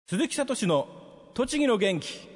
鈴木聡の栃木の元気。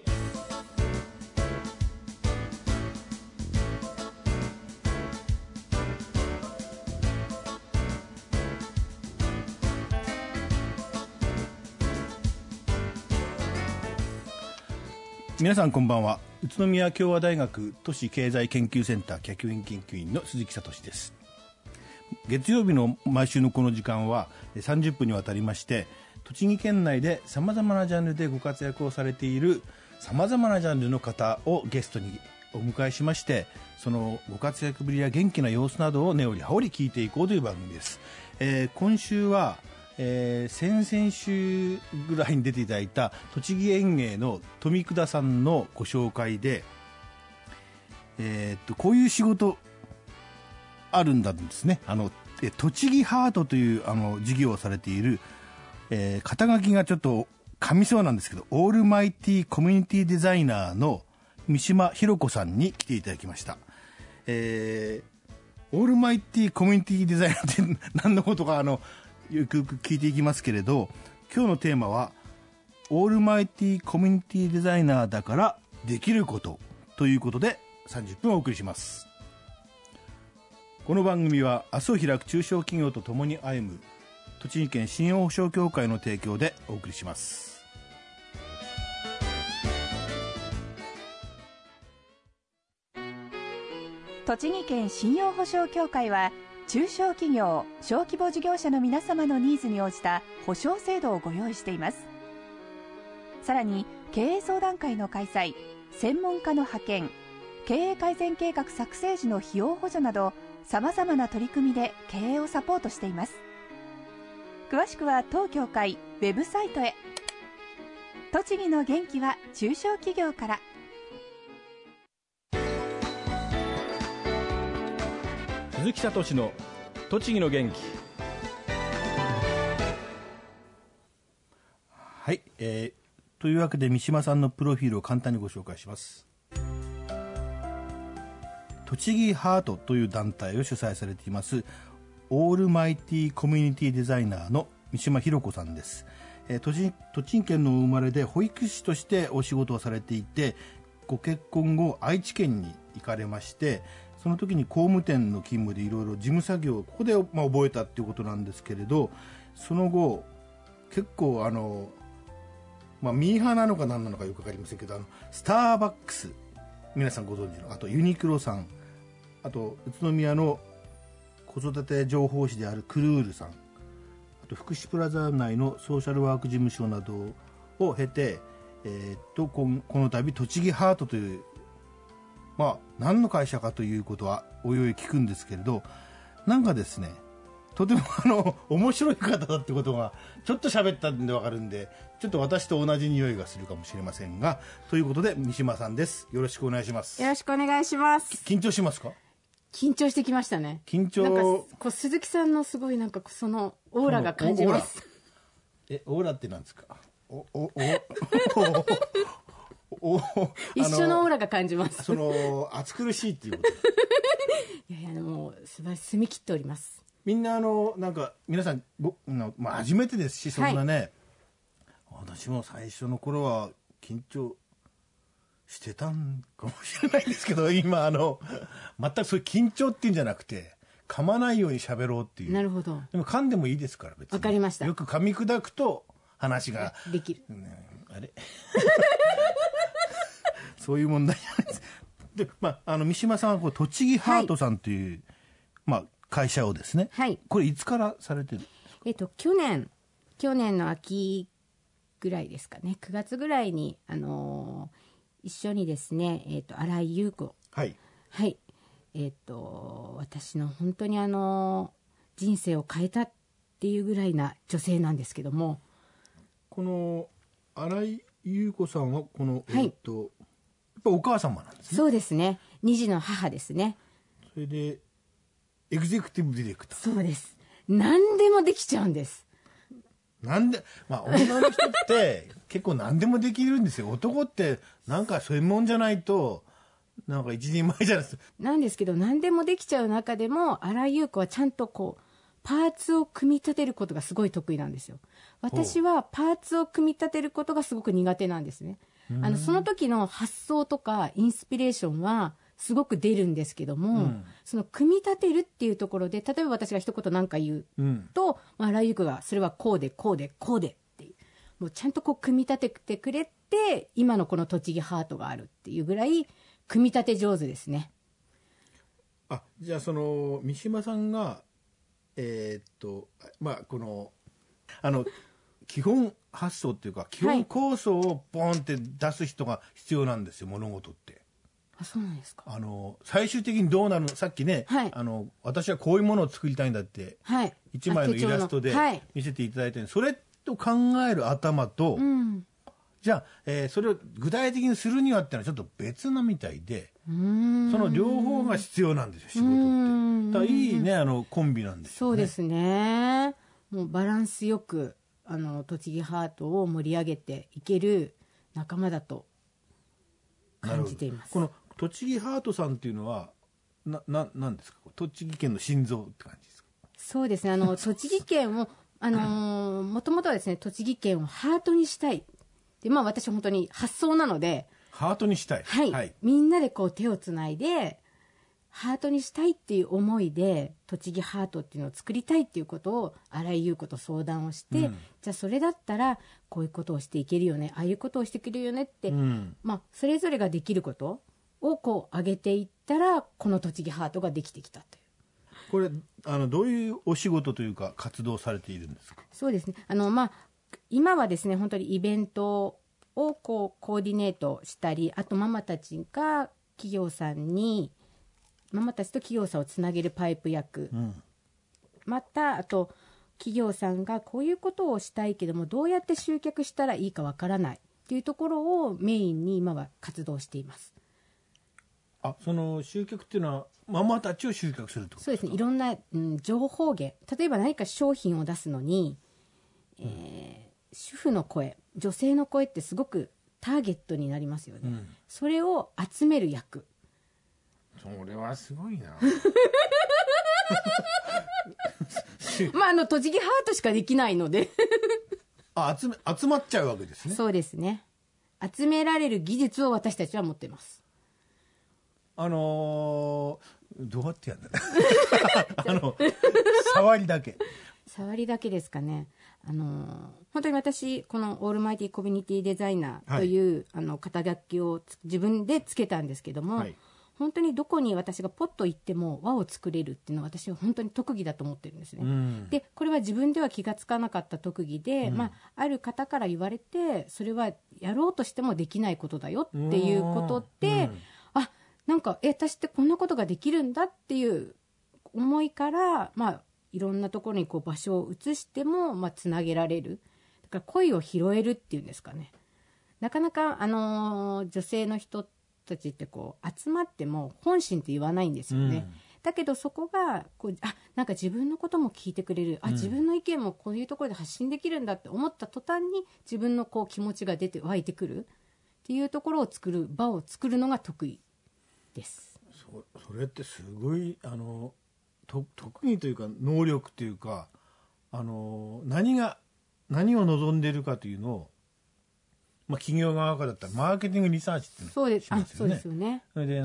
皆さんこんばんは。宇都宮共和大学都市経済研究センター客員研究員の鈴木聡です。月曜日の毎週のこの時間は30分にわたりまして、栃木県内でさまざまなジャンルでご活躍をされているさまざまなジャンルの方をゲストにお迎えしまして、そのご活躍ぶりや元気な様子などを根掘り葉掘り聞いていこうという番組です。今週は、先々週ぐらいに出ていただいた栃木園芸の富久田さんのご紹介で、こういう仕事あるんだんですね。栃木ハートという事業をされている、肩書きがちょっと噛みそうなんですけど、オールマイティコミュニティデザイナーの三島ひろ子さんに来ていただきました。オールマイティコミュニティデザイナーって何のことかよくよく聞いていきますけれど、今日のテーマはオールマイティコミュニティデザイナーだからできることということで30分お送りします。この番組は明日を開く中小企業と共に歩む栃木県信用保証協会の提供でお送りします。 栃木県信用保証協会は中小企業・小規模事業者の皆様のニーズに応じた保証制度をご用意しています。さらに経営相談会の開催、専門家の派遣、経営改善計画作成時の費用補助などさまざまな取り組みで経営をサポートしています。詳しくは当協会ウェブサイトへ。栃木の元気は中小企業から。 鈴木聡の栃木の元気。はい、というわけで三島さんのプロフィールを簡単にご紹介します。栃木ハートという団体を主催されていますオールマイティコミュニティデザイナーの三島ひろ子さんです。栃木県の生まれで保育士としてお仕事をされていて、ご結婚後愛知県に行かれまして、その時に工務店の勤務でいろいろ事務作業をここで、覚えたっていうことなんですけれど、その後結構ミーハーなのか何なのかよく分かりませんけど、スターバックス皆さんご存知の、あとユニクロさん、あと宇都宮の子育て情報誌であるクルールさん、あと福祉プラザ内のソーシャルワーク事務所などを経て、この度栃木ハートという、何の会社かということはおいおい聞くんですけれど、なんかですね、とても面白い方だってことがちょっと喋ったんで分かるんで、ちょっと私と同じ匂いがするかもしれませんが、ということで三島さんです。よろしくお願いします。 よろしくお願いします。 緊張しますか？ 緊張してきましたね。 緊張、 なんか鈴木さんのすごいそのオーラが感じます。 オーラってなんですか？ 一緒のオーラが感じます。 暑苦しいっていうこと。 いやもう素晴らしい、澄み切っております。 みんななんか皆さん初めてですし、そんなね、私も最初の頃は緊張してたんかもしれないですけど、今全くそういう緊張っていうんじゃなくて、噛まないように喋ろうっていう。 なるほど。 でも噛んでもいいですから、別に。 わかりました。 よく噛み砕くと話ができる、 あれそういう問題じゃないです。で、三島さんは栃木ハートさんという、会社をですね、 はい、 これいつからされてるんですか？ 去年の秋ぐらいですかね、9月ぐらいに一緒にですね、新井優子、 はいはい、私の本当に人生を変えたっていうぐらいな女性なんですけども、 この新井優子さんははい、 やっぱお母様なんですね。 そうですね、2児の母ですね。 それでエグゼクティブディレクター。 そうです。何でもできちゃうんです。 女の人って結構何でもできるんですよ。男ってなんかそういうもんじゃないとなんか一人前じゃないですか。 なんですけど、何でもできちゃう中でも新井優子はちゃんとパーツを組み立てることがすごい得意なんですよ。私はパーツを組み立てることがすごく苦手なんですね。その時の発想とかインスピレーションはすごく出るんですけども、その組み立てるっていうところで、例えば私が一言何か言うと、荒井由子がそれはこうでこうでこうでっていう、もうちゃんとこう組み立ててくれて、今のこの栃木ハートがあるっていうぐらい組み立て上手ですね。 じゃあその三島さんがこの基本発想っていうか基本構想をポンって出す人が必要なんですよ、物事って。 そうなんですか。 最終的にどうなるの、さっきね、私はこういうものを作りたいんだって、一枚のイラストで見せていただいたように、それと考える頭と、じゃあ、それを具体的にするにはっていうのはちょっと別なみたいで、その両方が必要なんですよ、仕事って。だからいいね、コンビなんですよね。 そうですね。もうバランスよく栃木ハートを盛り上げていける仲間だと感じています。 この栃木ハートさんっていうのはなんですか、栃木県の心臓って感じですか。 そうですね、栃木県をもともとはですね、栃木県をハートにしたいで、私は本当に発想なのでハートにしたい、 みんなでこう手をつないでハートにしたいっていう思いで栃木ハートっていうのを作りたいっていうことを荒井優子と相談をして、じゃあそれだったらこういうことをしていけるよね、ああいうことをしていけるよねって、それぞれができることをこう上げていったら、この栃木ハートができてきたという。 これどういうお仕事というか活動されているんですか。 そうですね、今はですね、本当にイベントをこうコーディネートしたり、あとママたちが企業さんにママたちと企業さんをつなげるパイプ役、またあと企業さんがこういうことをしたいけどもどうやって集客したらいいかわからないっていうところをメインに今は活動しています。 その集客っていうのはママたちを集客するってことですか。 そうですね、いろんな、情報源、例えば何か商品を出すのに、主婦の声、女性の声ってすごくターゲットになりますよね、それを集める役。 それはすごいな栃木ハートしかできないので集まっちゃうわけですね。 そうですね、集められる技術を私たちは持っています。 どうやってやるんだ触りだけですかね。 本当に私このオールマイティコミュニティデザイナーという、肩書きを自分でつけたんですけども、本当にどこに私がポッと行っても輪を作れるっていうのは私は本当に特技だと思ってるんですね、でこれは自分では気がつかなかった特技で、ある方から言われて、それはやろうとしてもできないことだよっていうことで、なんか私ってこんなことができるんだっていう思いから、いろんなところにこう場所を移しても、つなげられる。だから声を拾えるっていうんですかね。なかなか、女性の人たちってこう集まっても本心って言わないんですよね、だけどそこがこうなんか自分のことも聞いてくれる、自分の意見もこういうところで発信できるんだって思った途端に自分のこう気持ちが出て湧いてくるっていうところを作る場を作るのが得意です。 それってすごい特技というか能力というか何を望んでいるかというのを、企業側からだったらマーケティングリサーチっていうのをしますよね。 そうですよね。 それで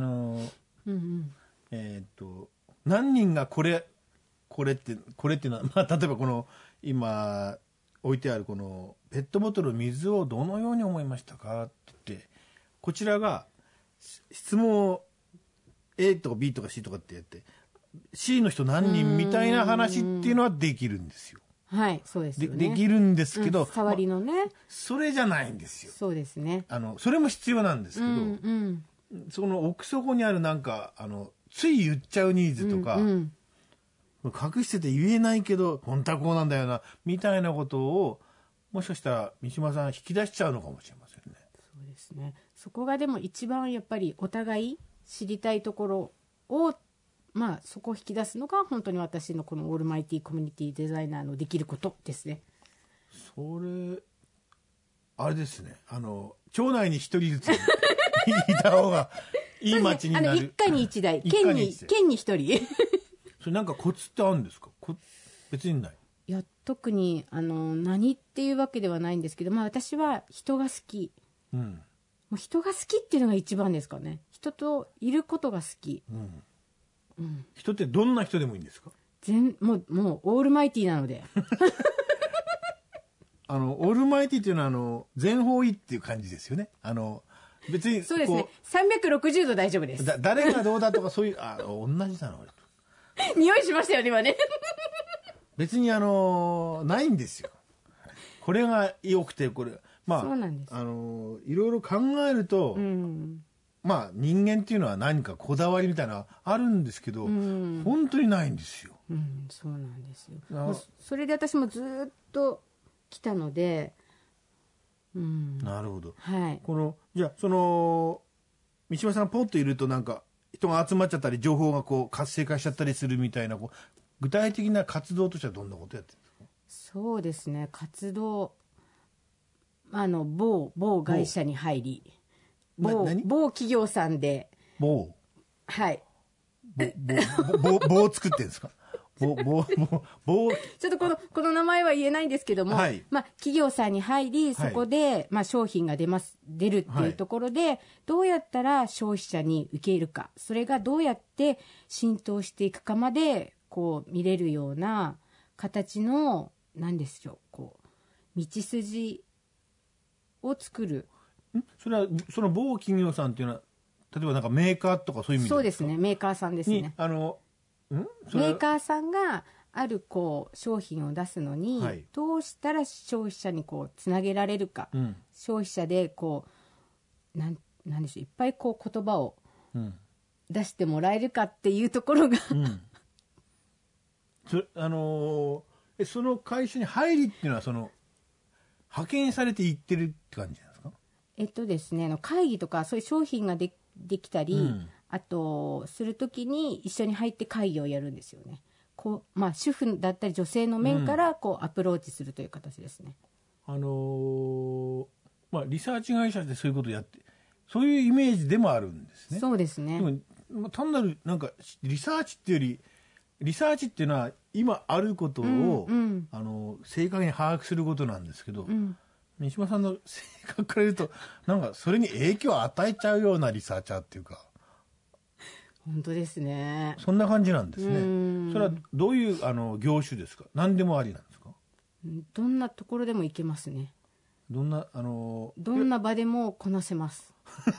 何人がこれっていうのは、例えばこの今置いてあるこのペットボトル水をどのように思いましたかって言って、こちらが質問を A とか B とか C とかってやって C の人何人みたいな話っていうのはできるんですよ。 そうですよね。 できるんですけど、 触りのね、 それじゃないんですよ。 そうですね。 それも必要なんですけど、その奥底にあるなんかつい言っちゃうニーズとか、隠してて言えないけど本当はこうなんだよなみたいなことをもしかしたら三島さん引き出しちゃうのかもしれませんね。 そうですね。そこがでも一番やっぱりお互い知りたいところをそこを引き出すのが本当に私のこのオールマイティコミュニティデザイナーのできることですね。 それあれですね、町内に一人ずついた方がいい町になる。 一家に一台、県に一人それなんかコツってあるんですか。 別にない。 いや特に何っていうわけではないんですけど、私は人が好き、もう人が好きっていうのが一番ですかね。人といることが好き、 人ってどんな人でもいいんですか？ もうオールマイティーなのでオールマイティっていうのは全方位っていう感じですよね。別にそうですね、360度大丈夫です。 誰がどうだとかそういう同じだな匂いしましたよね今ね別にないんですよ。これが良くてこれそうなんです。 いろいろ考えると、人間っていうのは何かこだわりみたいなのあるんですけど、本当にないんですよ。 そうなんですよ。それで私もずっと来たので、 なるほど。 はい。 じゃあ三島さんポッといるとなんか人が集まっちゃったり情報が活性化しちゃったりするみたいな具体的な活動としてはどんなことやってるんですか？ そうですね、活動某会社に入り某企業さんではい棒作ってるんですか？ちょっとこの名前は言えないんですけども、企業さんに入りそこで、商品が出るっていうところで、どうやったら消費者に受けるか、それがどうやって浸透していくかまで見れるような形の何でしょう、道筋を作る。 それはその某企業さんっていうのは例えばなんかメーカーとかそういう意味ですか？ そうですね、メーカーさんですね。メーカーさんがある商品を出すのに、どうしたら消費者につなげられるか、消費者でなんでしょう、いっぱい言葉を出してもらえるかっていうところが、 その会社に入りっていうのは派遣されていってるって感じなんですか？ ですね、会議とかそういう商品ができたり、あとするときに一緒に入って会議をやるんですよね。主婦だったり女性の面からアプローチするという形ですね。 リサーチ会社でそういうことをやって、そういうイメージでもあるんですね。 そうですね。 でも単なるなんかリサーチっていうより、リサーチっていうのは今あることを、正確に把握することなんですけど、三島さんの性格から言うとなんかそれに影響を与えちゃうようなリサーチャーっていうか。 本当ですね。 そんな感じなんですね。それはどういう業種ですか？何でもありなんですか？ どんなところでも行けますね。 どんな場でもこなせます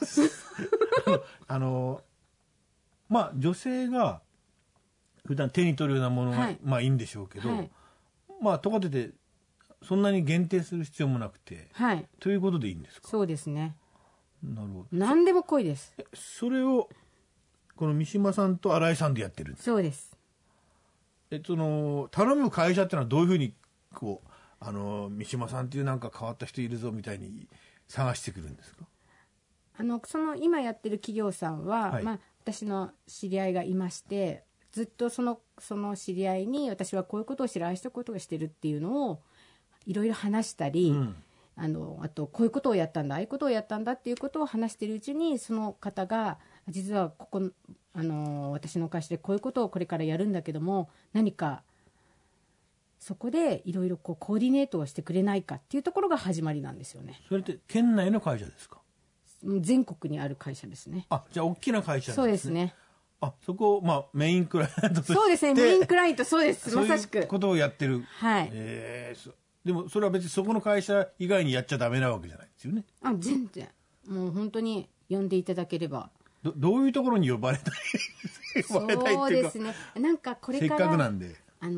女性が普段手に取るようなものが、いいんでしょうけど、とかってそんなに限定する必要もなくて、ということでいいんですか？ そうですね。 なるほど。 何でも濃いです。 それをこの三島さんと新井さんでやってるんですか？ そうです。 頼む会社ってのはどういうふうに三島さんっていうなんか変わった人いるぞみたいに探してくるんですか？ 今やってる企業さんは、私の知り合いがいまして、ずっとその知り合いに私はこういうことをしてる、ああしたことをしてるっていうのをいろいろ話したり、あとこういうことをやったんだ、ああいうことをやったんだっていうことを話してるうちに、その方が実は私の会社でこういうことをこれからやるんだけども、何かそこでいろいろコーディネートをしてくれないかっていうところが始まりなんですよね。 それって県内の会社ですか？ 全国にある会社ですね。 じゃあ大きな会社なんですね。 そうですね。 そこをメインクライアントとして。 そうですね、メインクライアント、そうです、まさしく。 そういうことをやってる。でもそれは別にそこの会社以外にやっちゃダメなわけじゃないですよね。 全然もう本当に呼んでいただければ。 どういうところに呼ばれたいそうですね、なんかこれからせっかくなんで、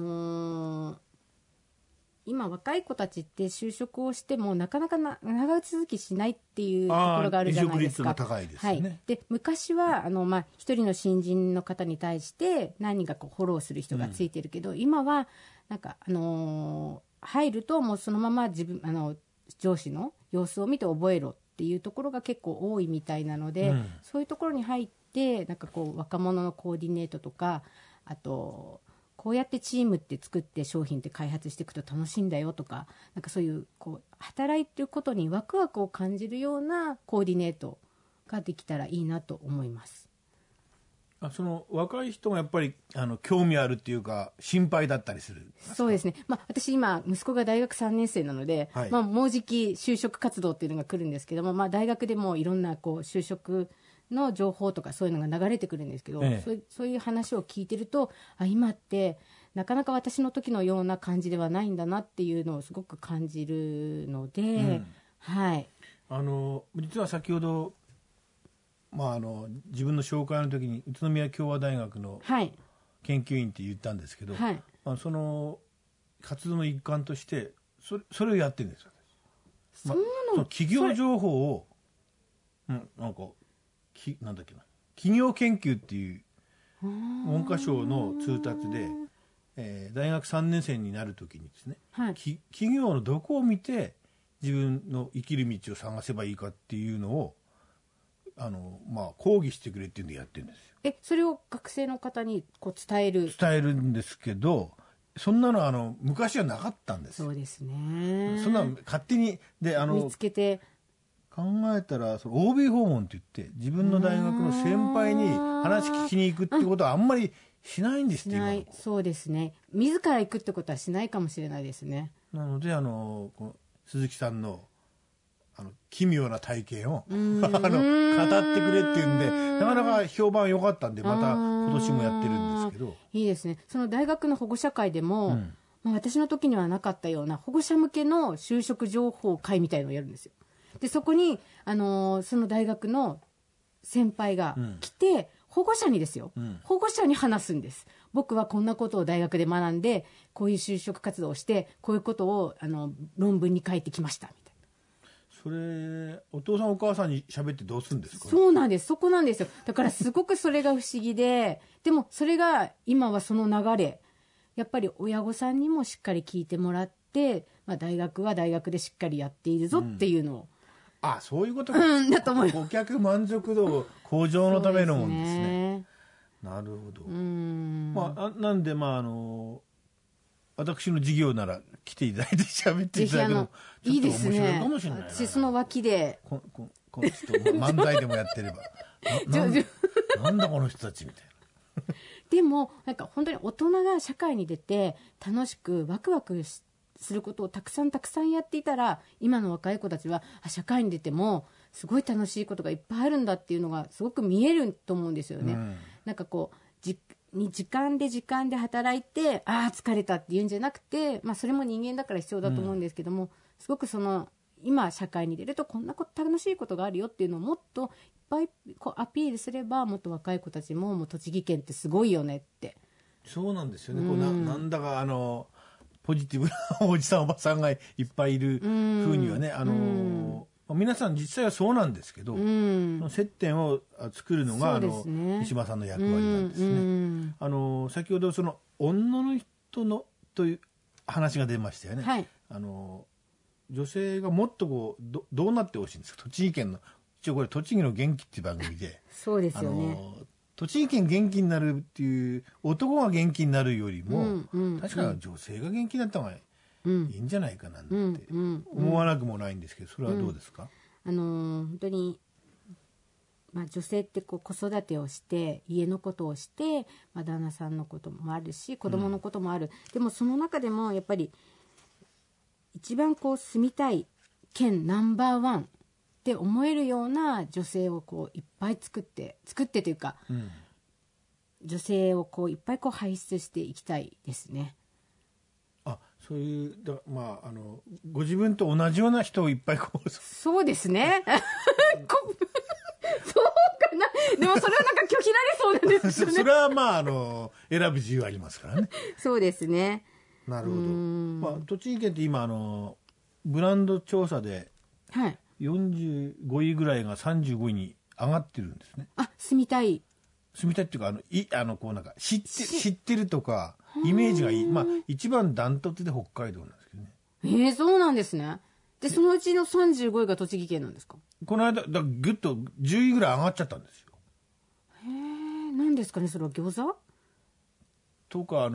今若い子たちって就職をしてもなかなか長続きしないっていうところがあるじゃないですか。 離職率も高いですよね。 で昔は一人の新人の方に対して何人かフォローする人がついてるけど、今はなんか入るともうそのまま上司の様子を見て覚えろっていうところが結構多いみたいなので、そういうところに入ってなんか若者のコーディネートとか、あとこうやってチームって作って商品って開発していくと楽しいんだよとか、なんかそういう働いてることにワクワクを感じるようなコーディネートができたらいいなと思います。 その若い人がやっぱり興味あるっていうか心配だったりする。 そうですね、私今息子が大学3年生なので、はい、もうじき就職活動っていうのが来るんですけども、大学でもいろんなこう就職の情報とかそういうのが流れてくるんですけど、そういう話を聞いてると今ってなかなか私の時のような感じではないんだなっていうのをすごく感じるので、はい、 実は先ほど自分の紹介の時に宇都宮共和大学の研究員って言ったんですけど、はい、その活動の一環としてそれをやってるんですよ。その企業情報をなんだっけな、企業研究っていう文科省の通達で、大学3年生になる時にですね、はい、企業のどこを見て自分の生きる道を探せばいいかっていうのを講義してくれっていうんでやってるんですよ。 それを学生の方にこう伝えるんですけど、そんなの昔はなかったんですよ。 そうですね。 そんな勝手にで見つけて考えたら、その OB 訪問って言って自分の大学の先輩に話聞きに行くってことはあんまりしないんですって。 そうですね、自ら行くってことはしないかもしれないですね。 なので鈴木さんの奇妙な体験を語ってくれっていうんで、なかなか評判良かったんで、また今年もやってるんですけど。 いいですね。その大学の保護者会でも、私の時にはなかったような保護者向けの就職情報会みたいのをやるんですよ。でそこにその大学の先輩が来て、保護者にですよ、保護者に話すんです。僕はこんなことを大学で学んで、こういう就職活動をして、こういうことを論文に書いてきましたみたいな。 それお父さんお母さんに喋ってどうするんですか？ そうなんです、そこなんですよ。だからすごくそれが不思議ででもそれが今はその流れ、やっぱり親御さんにもしっかり聞いてもらって、大学は大学でしっかりやっているぞっていうのを、 そういうことか、 だと思います。 顧客満足度向上のためのもんですね。なるほど。なんで私の授業なら来ていただいて喋っていただくのいいですね。 面白いかもしれないな。 その脇でこの人漫才でもやってればなんだこの人たちみたいな。 でも本当に大人が社会に出て楽しくワクワクすることをたくさんやっていたら、今の若い子たちは社会に出てもすごい楽しいことがいっぱいあるんだっていうのがすごく見えると思うんですよね。時間で働いて疲れたっていうんじゃなくて、それも人間だから必要だと思うんですけども、すごく今社会に出るとこんな楽しいことがあるよっていうのをもっといっぱいアピールすれば、もっと若い子たちも栃木県ってすごいよねって。 そうなんですよね。なんだかポジティブなおじさんおばさんがいっぱいいる風にはね、皆さん実際はそうなんですけど、その接点を作るのが三島さんの役割なんですね。先ほど女の人のという話が出ましたよね。はい、女性がもっとどうなってほしいんですか。栃木県の一応これ栃木の元気っていう番組でそうですよね。 栃木県元気になるっていう、男が元気になるよりも、確かに女性が元気になった方がいいんじゃないかなんて思わなくもないんですけど、それはどうですか？ 本当に、女性って子育てをして家のことをして、旦那さんのこともあるし子供のこともある、でもその中でもやっぱり一番住みたい県ナンバーワンって思えるような女性をいっぱい作ってというか、女性をいっぱい輩出していきたいですね。 そういうご自分と同じような人をいっぱいそうですねそうかな。でもそれは拒否られそうなんですよねそれは選ぶ自由ありますからね。 そうですね。 なるほど。栃木県って今ブランド調査で45位ぐらいが35位に上がってるんですね。 住みたいっていうか知ってるとかイメージがいい。一番ダントツで北海道なんですけどね。 そうなんですね。でそのうちの35位が栃木県なんですか？ この間ぐっと10位ぐらい上がっちゃったんですよ。 何ですかね、それは餃子とか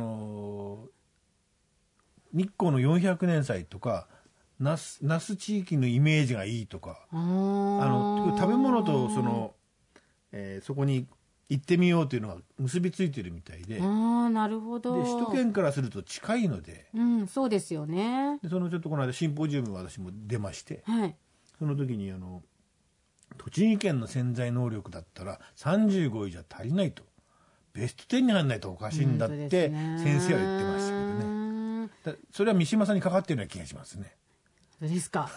日光の400年祭とか那須地域のイメージがいいとか、食べ物とそこに行ってみようというのが結びついてるみたいで、でなるほど。 首都圏からすると近いので、 そうですよね。 でちょっとこの間シンポジウム私も出まして、 はい、 その時に栃木県の潜在能力だったら35位じゃ足りないと、ベスト10に入らないとおかしいんだって先生は言ってましたけどね。それは三島さんにかかっているような気がしますね。 そうですか。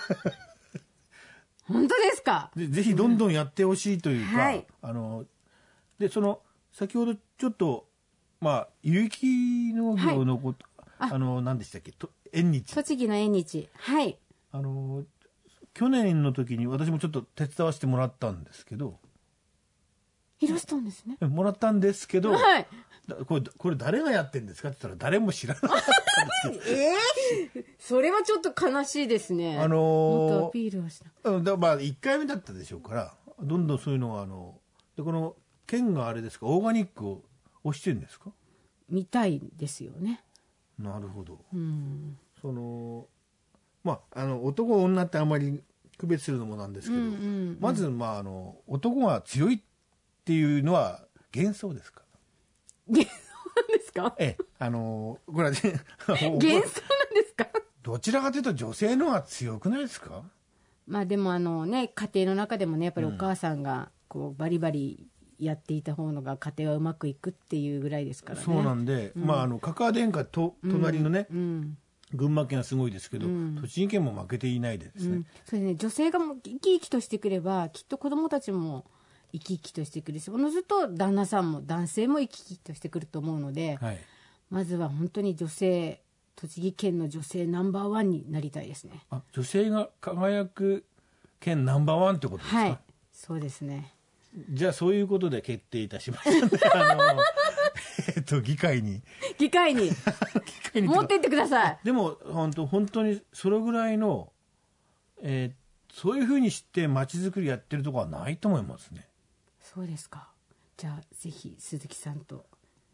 本当ですか。 ぜひどんどんやってほしいというか、 はい、 で先ほどちょっと有機農業のこと、何でしたっけ、縁日、 栃木の縁日、はい、 去年の時に私もちょっと手伝わせてもらったんですけど、 いらしたんですね。 もらったんですけど、 はい、 これ誰がやってんですかって言ったら誰も知らなかったんですけどそれはちょっと悲しいですね。もっとアピールをした。 1回目だったでしょうから、どんどんそういうのがでこの県があれですか、オーガニックを推してるんですか。 みたいですよね。 なるほど。男女ってあんまり区別するのもなんですけど、まず男が強いっていうのは幻想ですか。 幻想なんですか。 これは幻想なんですか。 どちらかというと女性の方が強くないですか。 でも家庭の中でもね、やっぱりお母さんがこうバリバリやっていた方のが家庭はうまくいくっていうぐらいですからね。 そうなんで、カカア殿下と隣のね、群馬県はすごいですけど、栃木県も負けていないでですね。 それね、女性がもう生き生きとしてくれば、きっと子供たちも生き生きとしてくるし、おのずと旦那さんも男性も生き生きとしてくると思うので、まずは本当に栃木県の女性ナンバーワンになりたいですね。 女性が輝く県ナンバーワンってことですか。はい、 そうですね。 じゃあそういうことで決定いたしましたね。議会に持ってってください。 でも本当にそれぐらいの、そういうふうにして街づくりやってるところはないと思いますね。 そうですか。じゃあぜひ鈴木さんと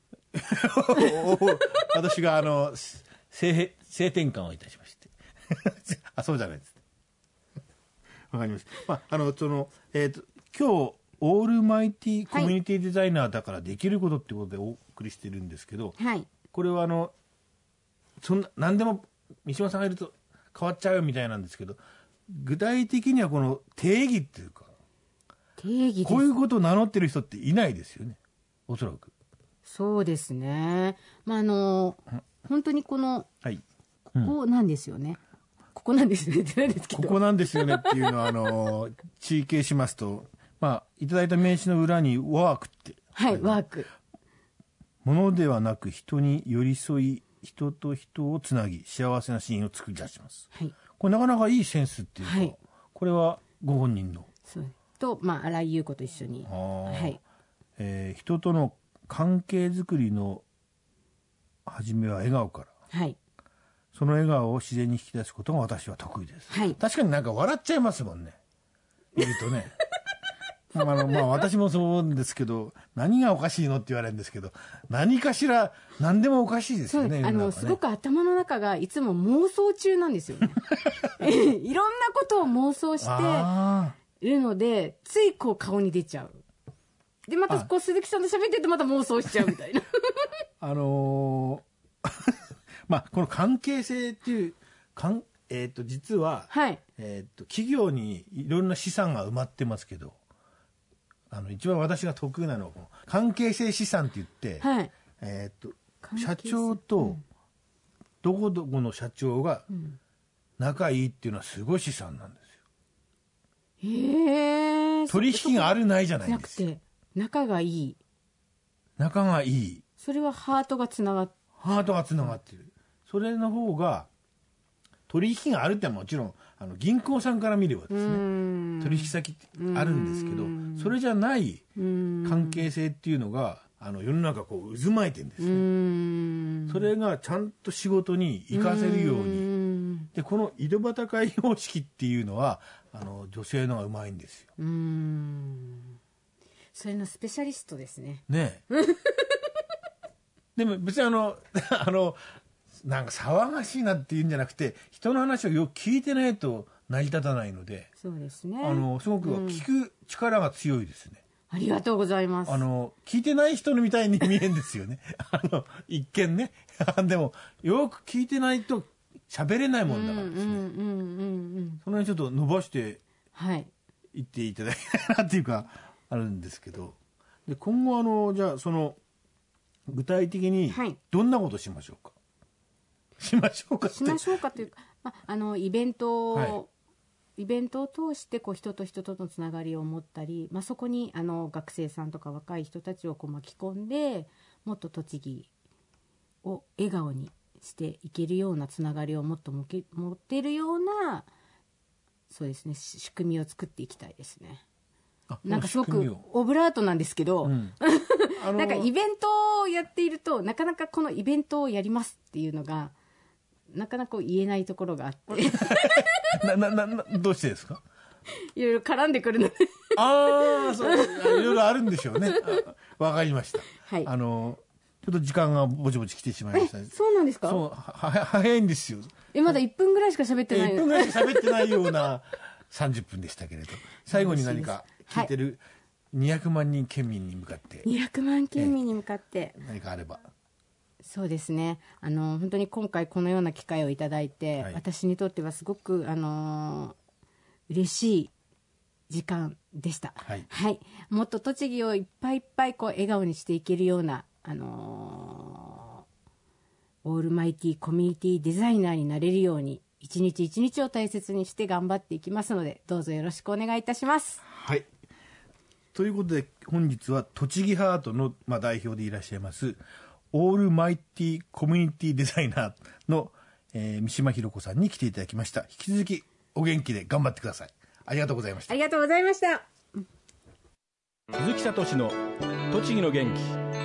私が性転換をいたしましてそうじゃないです。わかりました。今日オールマイティコミュニティデザイナーだからできることってことでお送りしてるんですけど、これは何でも三島さんがいると変わっちゃうよみたいなんですけど、具体的にはこの定義っていうか、こういうことを名乗ってる人っていないですよね、おそらく。 そうですね。本当にここなんですよね。ここなんですよねって何ですけど、 ここなんですよねっていうのは地形しますと、いただいた名刺の裏にワークって、 ワーク、 ものではなく人に寄り添い、人と人をつなぎ幸せなシーンを作り出します。これなかなかいいセンスっていうか、これはご本人のと、新井優子と一緒に、 人との関係づくりの初めは笑顔から、その笑顔を自然に引き出すことが私は得意です。確かになんか笑っちゃいますもんね、いるとね。私もそう思うんですけど、何がおかしいのって言われるんですけど、何かしら何でもおかしいですよね。 すごく頭の中がいつも妄想中なんですよね。いろんなことを妄想しているので、つい顔に出ちゃう。でまた鈴木さんと喋ってるとまた妄想しちゃうみたいな。 この関係性っていう実は、企業にいろんな資産が埋まってますけど、一番私が得意なのは関係性資産って言って、社長とどこどこの社長が仲いいっていうのはすごい資産なんですよ。取引があるないじゃないですか。 仲がいい。 仲がいい。 それはハートがつながってる。それの方が取引があるってのはもちろん銀行さんから見ればですね、取引先ってあるんですけど、それじゃない関係性っていうのが世の中渦巻いてるんですね。それがちゃんと仕事に活かせるように。でこの井戸端会方式っていうのは女性の方がうまいんですよ。 それのスペシャリストですね。 でも別になんか騒がしいなっていうんじゃなくて、人の話をよく聞いてないと成り立たないので、 そうですね。 すごく聞く力が強いですね。 ありがとうございます。 聞いてない人みたいに見えるんですよね。一見ね。でも、よく聞いてないと喋れないもんだからですね。その辺ちょっと伸ばしていっていただきたいなっていうか、あるんですけど。で、今後じゃあ、具体的にどんなことしましょうか。しましょうかというか、イベントを通して人と人とのつながりを持ったり、そこに学生さんとか若い人たちを巻き込んで、もっと栃木を笑顔にしていけるようなつながりをもっと持っているような、そうですね、仕組みを作っていきたいですね。なんかすごくオブラートなんですけど、なんかイベントをやっていると、なかなかこのイベントをやりますっていうのがなかなか言えないところがあってどうしてですか？ いろいろ絡んでくるのでそういろいろあるんでしょうね。わかりました。 はい。 ちょっと時間がぼちぼち来てしまいました。 そうなんですか？ そう、早いんですよ。 まだ1分ぐらいしか喋ってない。 1分ぐらいしか喋ってないような30分でしたけれど、最後に何か聞いてる200万人県民に向かって。 200万県民に向かって。 何かあれば。 そうですね。本当に今回このような機会をいただいて、私にとってはすごく、嬉しい時間でした。はい。もっと栃木をいっぱいいっぱい笑顔にしていけるような、オールマイティコミュニティデザイナーになれるように、一日一日を大切にして頑張っていきますので、どうぞよろしくお願いいたします。 はい。ということで、本日は栃木ハートの、代表でいらっしゃいますオールマイティコミュニティデザイナーの、三島ひろ子さんに来ていただきました。引き続きお元気で頑張ってください。ありがとうございました。 ありがとうございました。 鈴木聡の栃木の元気。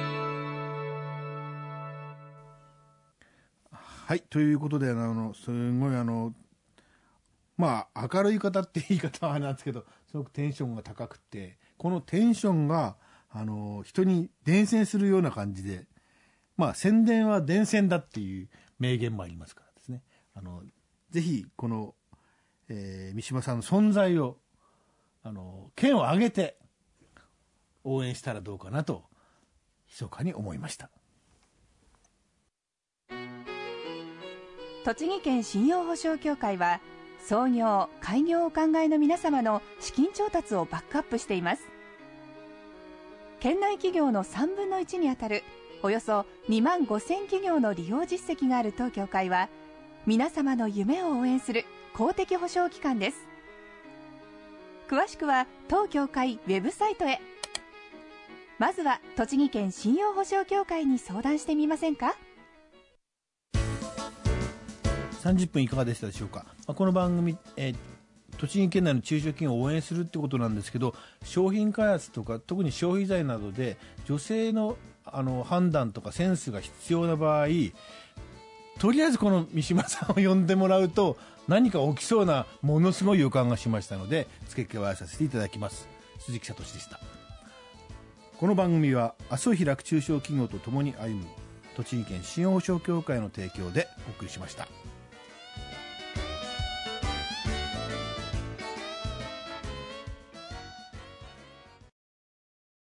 はい、ということで、すごい明るい方って言い方はあれなんですけど、すごくテンションが高くて、このテンションが、人に伝染するような感じで、宣伝は伝染だっていう名言もありますからですね。ぜひ、この、三島さんの存在を、県を挙げて応援したらどうかなと、密かに思いました。 栃木県信用保証協会は、創業・開業をお考えの皆様の資金調達をバックアップしています。県内企業の3分の1にあたるおよそ2万5000企業の利用実績がある当協会は、皆様の夢を応援する公的保証機関です。詳しくは当協会ウェブサイトへ。まずは栃木県信用保証協会に相談してみませんか。 30分いかがでしたでしょうか。この番組、栃木県内の中小企業を応援するってことなんですけど、商品開発とか特に消費財などで女性の判断とかセンスが必要な場合、とりあえずこの三島さんを呼んでもらうと何か起きそうなものすごい予感がしましたので、付け加えさせていただきます。鈴木聡でした。この番組は明日を開く中小企業とともに歩む栃木県信用保証協会の提供でお送りしました。